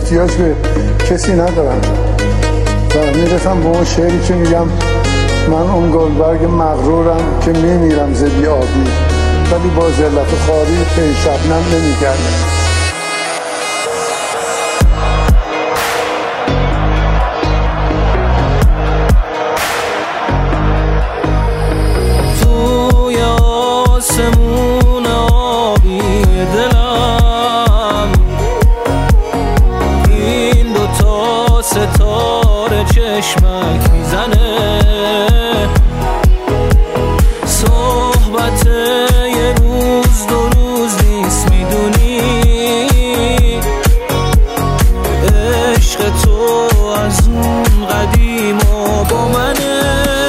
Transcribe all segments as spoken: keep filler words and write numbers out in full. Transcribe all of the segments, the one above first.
احتیاج به کسی ندارم و میرسم به اون شعری که میگم من اون گلبرگ مغرورم که میمیرم ز بی آبی ولی با ذلت و خواری پی شبنم نمیگردم. آسمون آبی دلم این دوتا ستاره چشمک میزنه صحبت یه روز دو روز نیست میدونی عشق تو از اون قدیم و با منه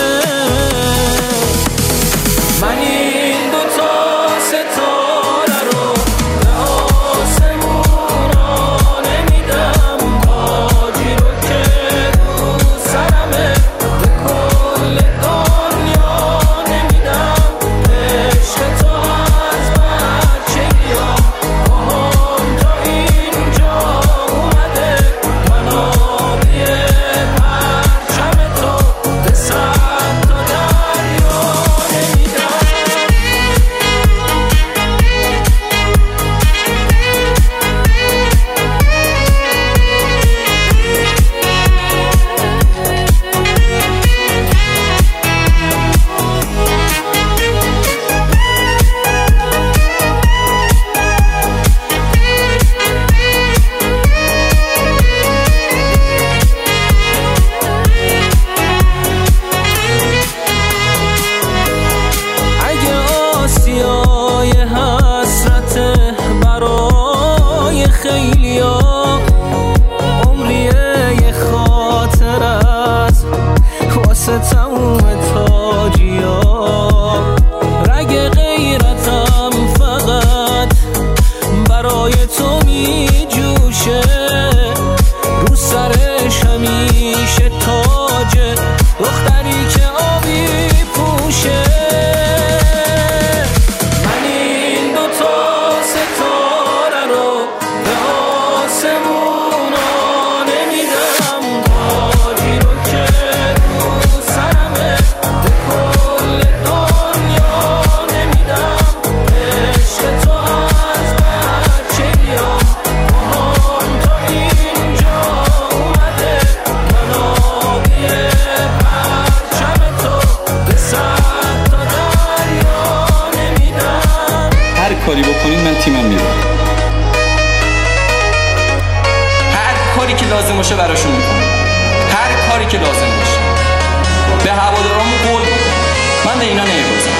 خیلیا عمریه یه خاطرت واسه تموم تاجیا رگ غیرتم فقط برای تو می جوشه رو سرش همیشه تاجه دختری که آبی پوشه کاری بکنین من تیمم میره هر کاری که لازم باشه براشون میکنم هر کاری که لازم باشه به هوادارامون قول من به اینا نمی‌پرسم